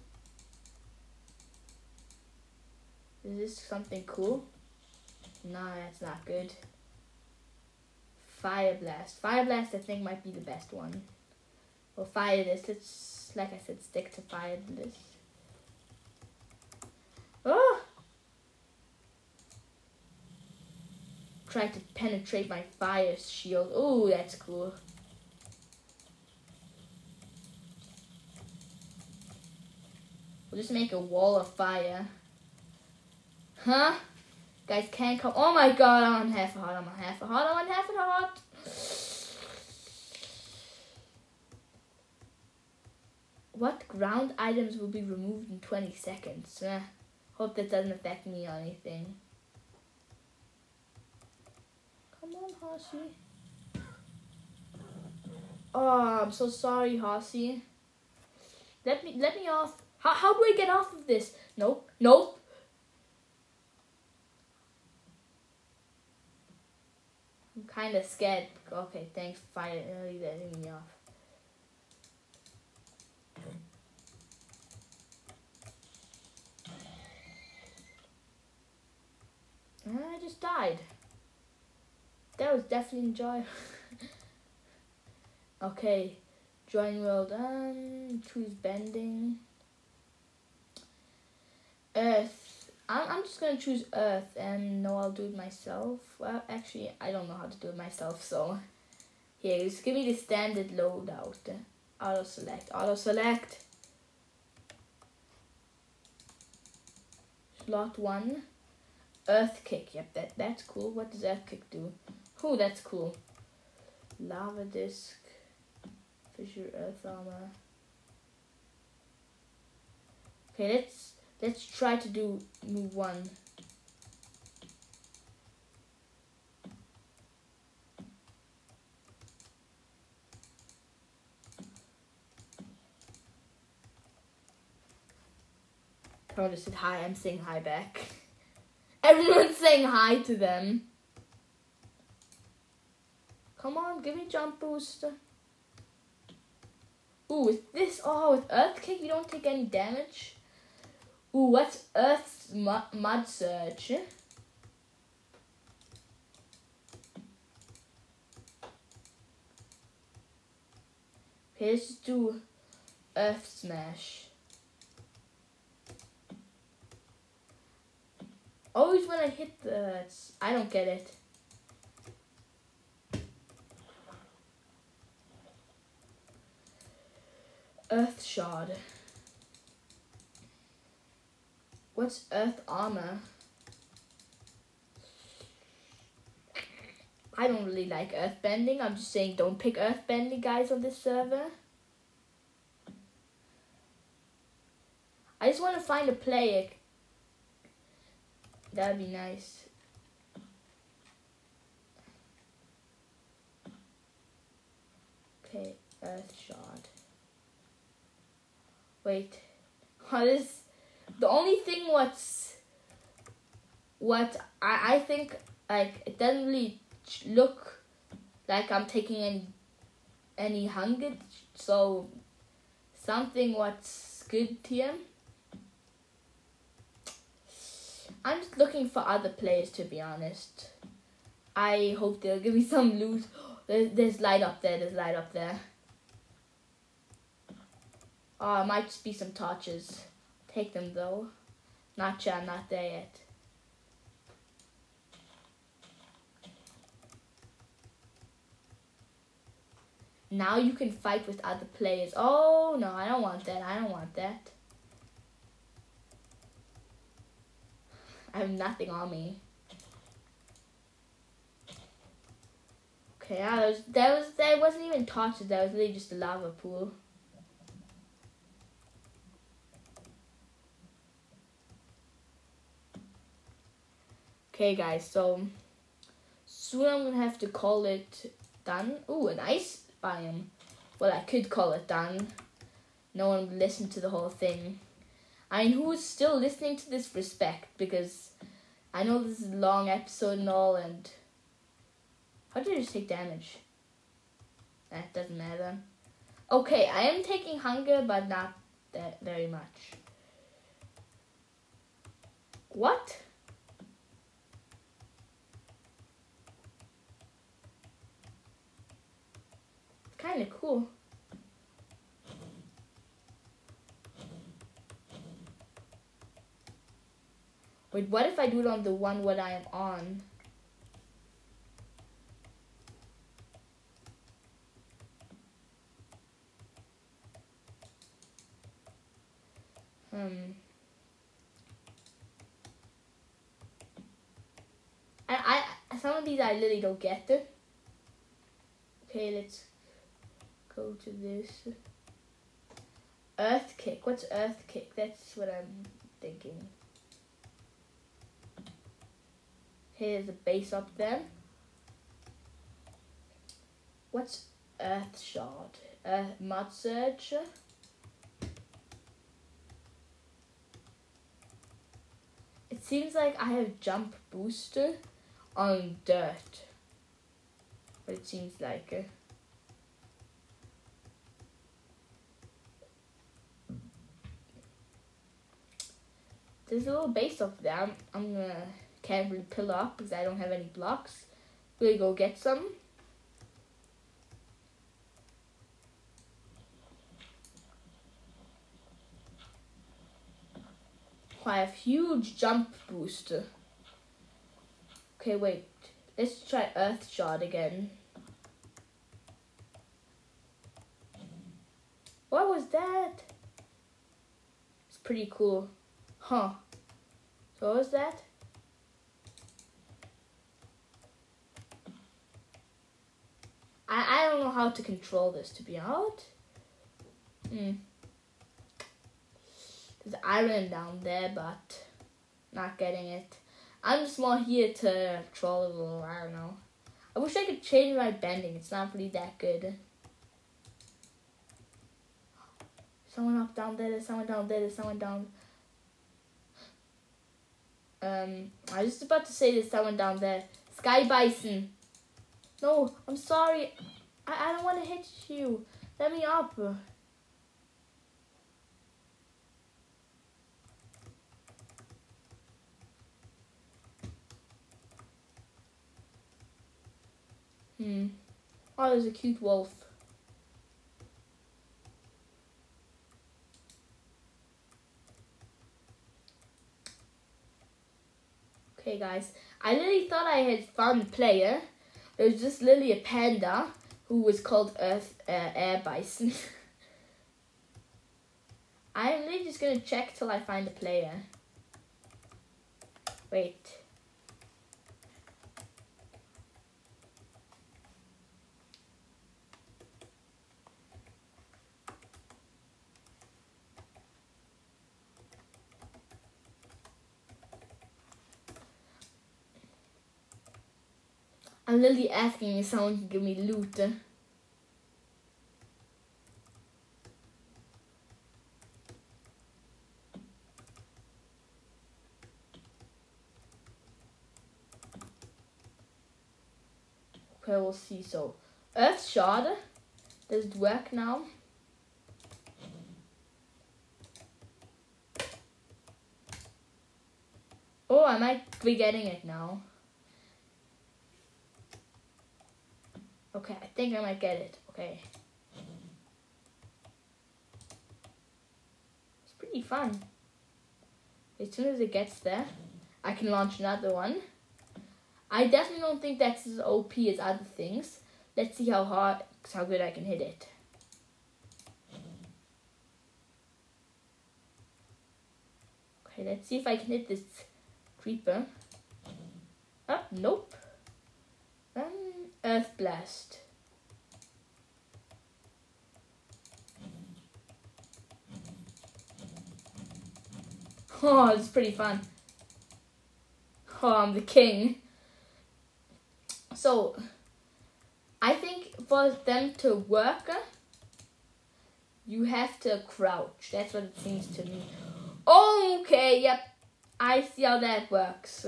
Is this something cool? No, that's not good. Fire blast. Fire blast I think might be the best one. Well, fire this. Let's, like I said, stick to fire this. Oh! Try to penetrate my fire shield. Oh, that's cool. We'll just make a wall of fire. Huh? Guys can't come. Oh my god, I'm on half a heart. I'm on half a heart. I'm on half a heart. What ground items will be removed in 20 seconds? Hope that doesn't affect me or anything. Come on, Horsey. Oh, I'm so sorry, Horsey. Let me off. How do I get off of this? Nope. Nope. I'm kind of scared Okay, thanks for finally letting me off. I just died. That was definitely enjoyable. Okay, join world. Choose bending. Earth. I'm just gonna choose Earth, and no, I'll do it myself. Well, actually, I don't know how to do it myself, so here, just give me the standard loadout. Auto select. Auto select. Slot 1. Earth kick. Yep, that's cool. What does Earth kick do? Oh, that's cool. Lava disc. Fissure earth armor. Okay, let's try to do move 1. Someone just said hi. I'm saying hi back. Everyone's saying hi to them. Come on, give me jump boost. Ooh, with this, with Earth Kick, we don't take any damage. Ooh, what's Earth's Mud Surge? Okay, let's just do Earth Smash. Always when I hit the... I don't get it. Earth Shard. What's Earth Armor? I don't really like Earth Bending. I'm just saying don't pick Earth Bending, guys, on this server. I just want to find a player. That'd be nice. Okay, Earth Shard. Wait. This the only thing what I think, like, it doesn't really look like I'm taking any hunger, so something what's good here. I'm just looking for other players, to be honest. I hope they'll give me some loot. There's light up there. There's light up there. Oh, it might just be some torches. Take them though. Not sure, I'm not there yet. Now you can fight with other players. Oh no, I don't want that. I don't want that. I have nothing on me. Okay, that wasn't even torches. That was really just a lava pool. Okay, guys, so soon I'm gonna have to call it done. Ooh, an ice biome. Well, I could call it done. No one would listen to the whole thing. I mean, who is still listening to this? Respect, because I know this is a long episode and all, and how did I just take damage? That doesn't matter. Okay, I am taking hunger, but not that very much. What? Kind of cool. Wait, what if I do it on the one what I am on? I some of these I literally don't get it. Okay, let's go to this. Earth Kick. What's Earth Kick? That's what I'm thinking. Okay, there's a base up there. What's Earth Shard? Mud Surge. It seems like I have jump booster on dirt. But it seems like there's a little base up there. I'm gonna can't really pillar up because I don't have any blocks. We'll go get some. Oh, I have huge jump boost. Okay, wait. Let's try Earth Shard again. What was that? It's pretty cool. Huh. So what was that? I don't know how to control this, to be honest. There's iron down there, but not getting it. I'm just more here to troll a little, I don't know. I wish I could change my bending. It's not really that good. Someone up down there, there's someone down there, there's someone down. I was just about to say there's someone down there. Sky Bison. No, I'm sorry. I don't want to hit you. Let me up. Oh, there's a cute wolf. Okay, guys. I literally thought I had found a player. There was just literally a panda who was called Air Bison. I'm literally just gonna check till I find a player. Wait. I'm literally asking if someone can give me loot. Okay, we'll see. So, Earth Shard. Does it work now? Oh, I might be getting it now. Okay, I think I might get it. Okay. It's pretty fun. As soon as it gets there, I can launch another one. I definitely don't think that's as OP as other things. Let's see how good I can hit it. Okay, let's see if I can hit this creeper. Oh, nope. Earth Blast. Oh, it's pretty fun. Oh, I'm the king. So, I think for them to work, you have to crouch. That's what it seems to me. Okay, yep. I see how that works.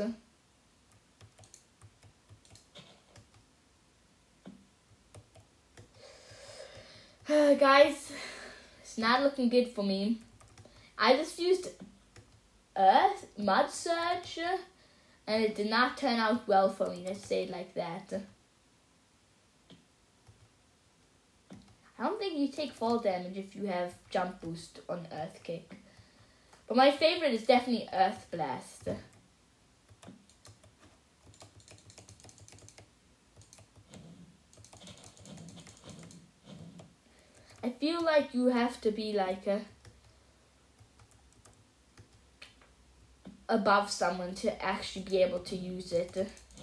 Guys, it's not looking good for me. I just used Mud Surge, and it did not turn out well for me, let's say it like that. I don't think you take fall damage if you have jump boost on Earth Kick. But my favorite is definitely Earth Blast. I feel like you have to be like above someone to actually be able to use it.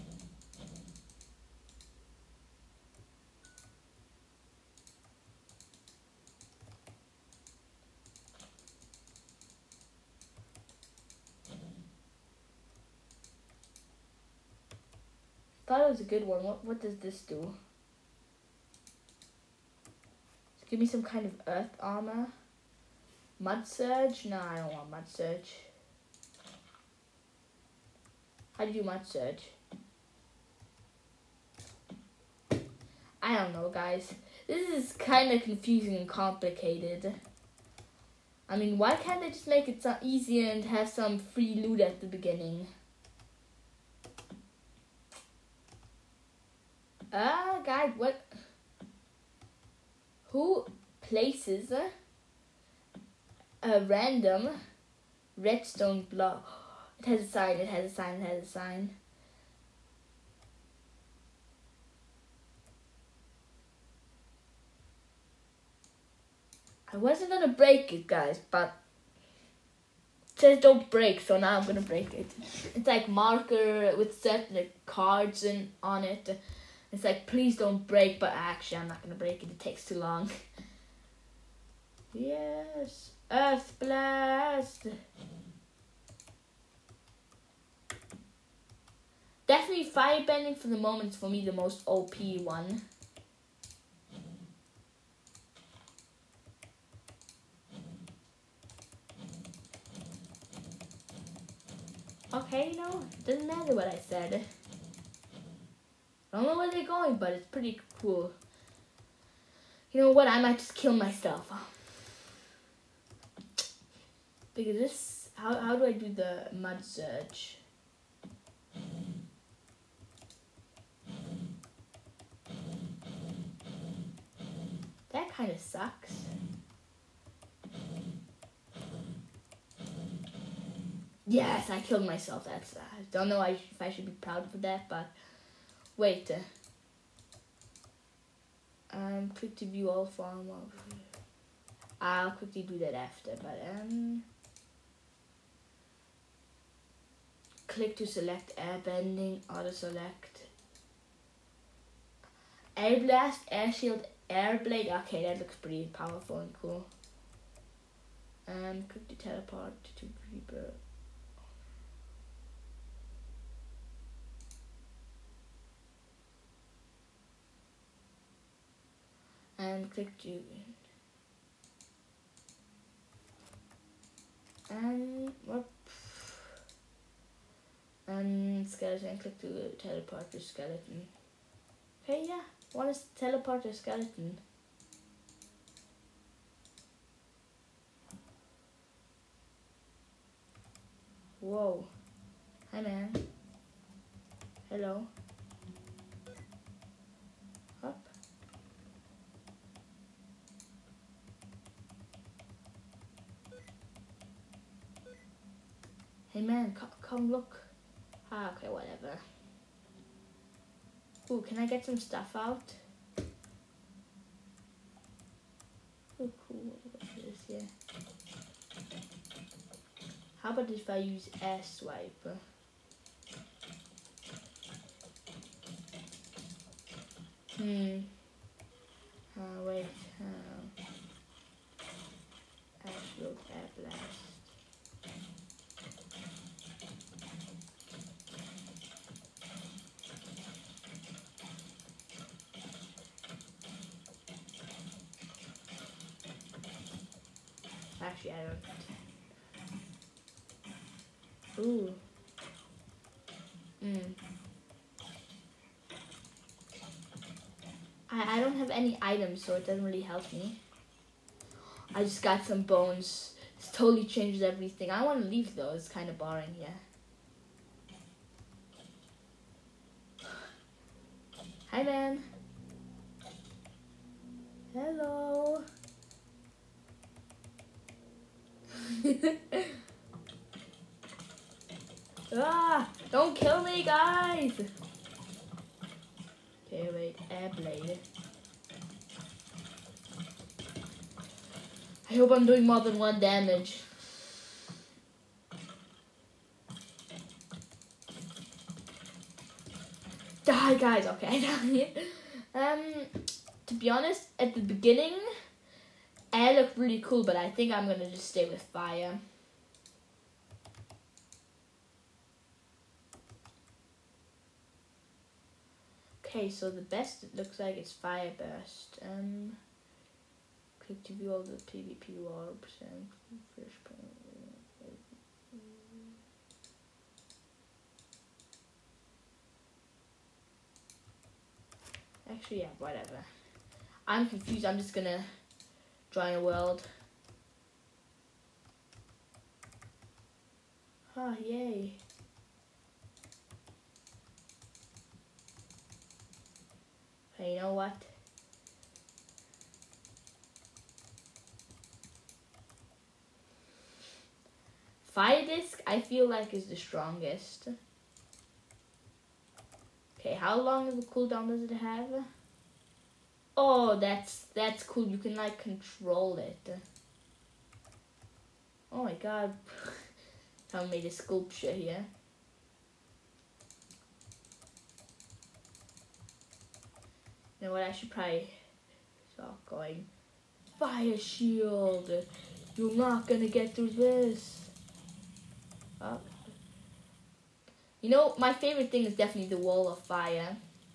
Thought it was a good one. What does this do? Give me some kind of earth armor. Mud Surge? No, I don't want Mud Surge. How do you do Mud Surge? I don't know, guys. This is kind of confusing and complicated. I mean, why can't they just make it so easy and have some free loot at the beginning? Guys, what? Who places a random redstone block? It has a sign, it has a sign, it has a sign. I wasn't gonna break it, guys, but it says don't break, so now I'm gonna break it. It's like marker with certain cards on it. It's like, please don't break, but actually I'm not gonna break it. It takes too long. Yes, Earth Blast. Definitely Firebending for the moment is for me the most OP one. Okay, no, doesn't matter what I said. I don't know where they're going, but it's pretty cool. You know what? I might just kill myself. Because this... How do I do the mud surge? That kind of sucks. Yes, I killed myself. That's... I don't know if I should be proud of that, but... Wait. Click to view all farm. I'll quickly do that after, but click to select air bending, auto select. Air blast, air shield, air blade. Okay, that looks pretty powerful and cool. Click to teleport to creeper. And click to and skeleton, click to teleport to skeleton. Okay, yeah, want to teleport to skeleton. Whoa, hi man, hello. Up. Hey man, come look. Ah, okay, whatever. Ooh, can I get some stuff out? Oh, cool. What's this? Yeah. How about if I use air swipe? Wait. Absolute air blast. Actually, I don't. Ooh. I don't have any items, so it doesn't really help me. I just got some bones. It's totally changes everything. I want to leave though. It's kind of boring, yeah. Hi, man. Hello. Ah! Don't kill me, guys! Okay, wait. Air blade. I hope I'm doing more than 1 damage. Die, guys. Okay, I died. To be honest, at the beginning, air looked really cool, but I think I'm gonna just stay with fire. Okay, so the best it looks like is fire burst. Click to view all the PvP orbs and fish point. Actually, yeah, whatever. I'm confused. I'm just gonna join a world. Oh, yay. Hey, you know what? Fire disc, I feel like, is the strongest. Okay, how long of a cooldown does it have? Oh, that's cool. You can like control it. Oh my god. Someone made a sculpture here. You know what? I should probably start going. Fire shield. You're not gonna get through this. Oh. You know, my favorite thing is definitely the wall of fire.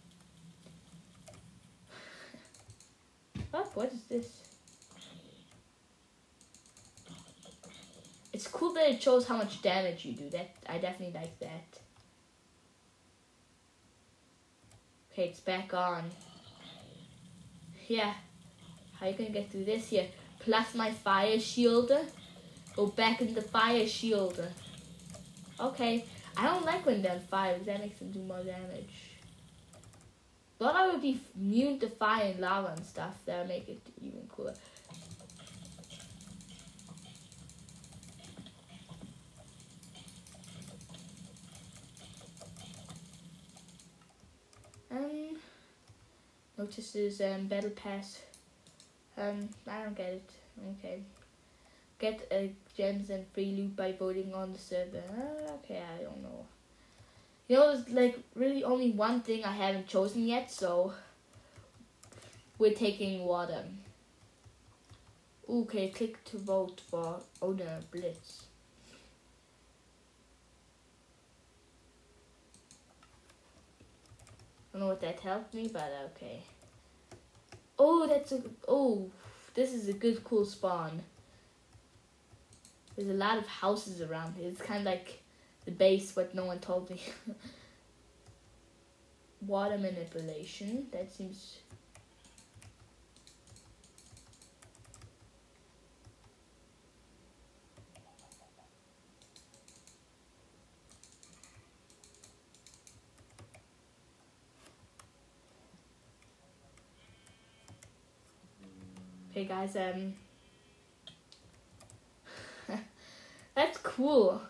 What is this? It's cool that it shows how much damage you do. That I definitely like that. Okay, it's back on. Yeah. How you gonna get through this here? Plus my fire shield. Go back in the fire shield. Okay. I don't like when they're on fire because that makes them do more damage. Thought I would be immune to fire and lava and stuff. That would make it even cooler. Notices battle pass. I don't get it. Okay. Get gems and free loot by voting on the server. Okay, I don't know. You know, there's like really only one thing I haven't chosen yet, so we're taking water. Okay, click to vote for Owner Blitz. I don't know what that helped me, but okay. Oh, this is a good cool spawn. There's a lot of houses around here. It's kind of like the base, but no one told me. Water manipulation. That seems... Okay, guys, that's cool.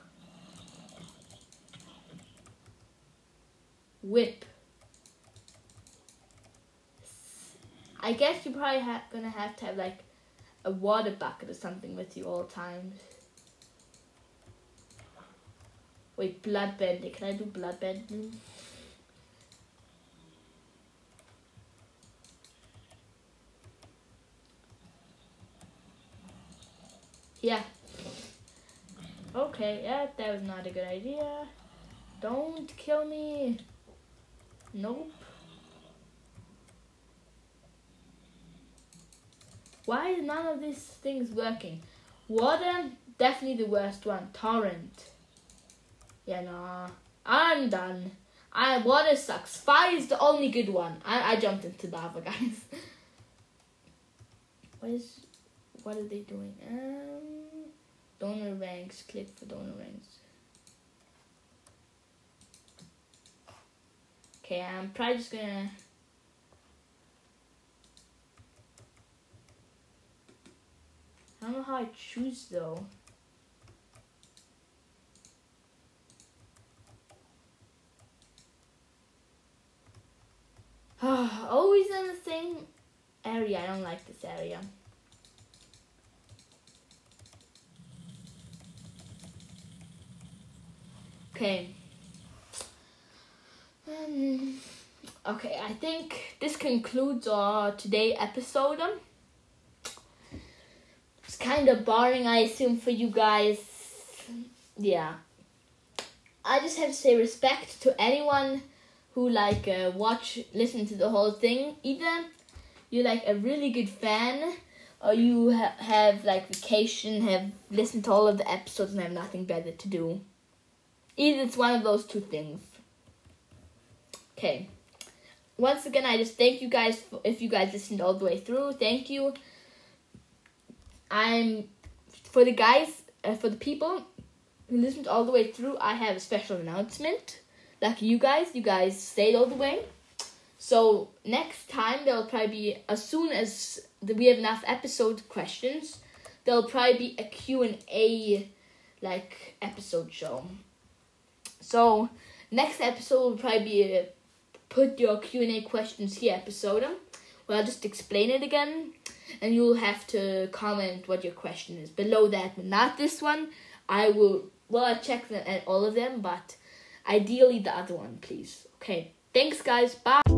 Whip. I guess you're probably gonna have to have like a water bucket or something with you all times. Wait, bloodbending. Can I do bloodbending? Yeah. Okay, yeah, that was not a good idea. Don't kill me. Nope. Why is none of these things working? Water, definitely the worst one. Torrent. Yeah, nah. I'm done. Water sucks. Fire is the only good one. I jumped into lava, guys. What are they doing? Donor ranks. Click for donor ranks. Okay, I'm probably just gonna... I don't know how I choose though. Always in the same area. I don't like this area. Okay. Okay, I think this concludes our today episode. It's kind of boring, I assume, for you guys. Yeah. I just have to say respect to anyone who listen to the whole thing. Either you're like a really good fan, or you have like vacation, have listened to all of the episodes and have nothing better to do. Either it's one of those two things. Okay. once again, I just thank you guys if you guys listened all the way through. Thank you. For the people who listened all the way through, I have a special announcement. Like you guys stayed all the way. So next time there will probably be, as soon as we have enough episode questions, there will probably be a Q&A like episode show. So next episode will probably be a put your Q&A questions here episode, where I'll just explain it again, and you'll have to comment what your question is below that. Not this one. I'll check all of them, but ideally the other one, please. Okay, thanks guys, bye.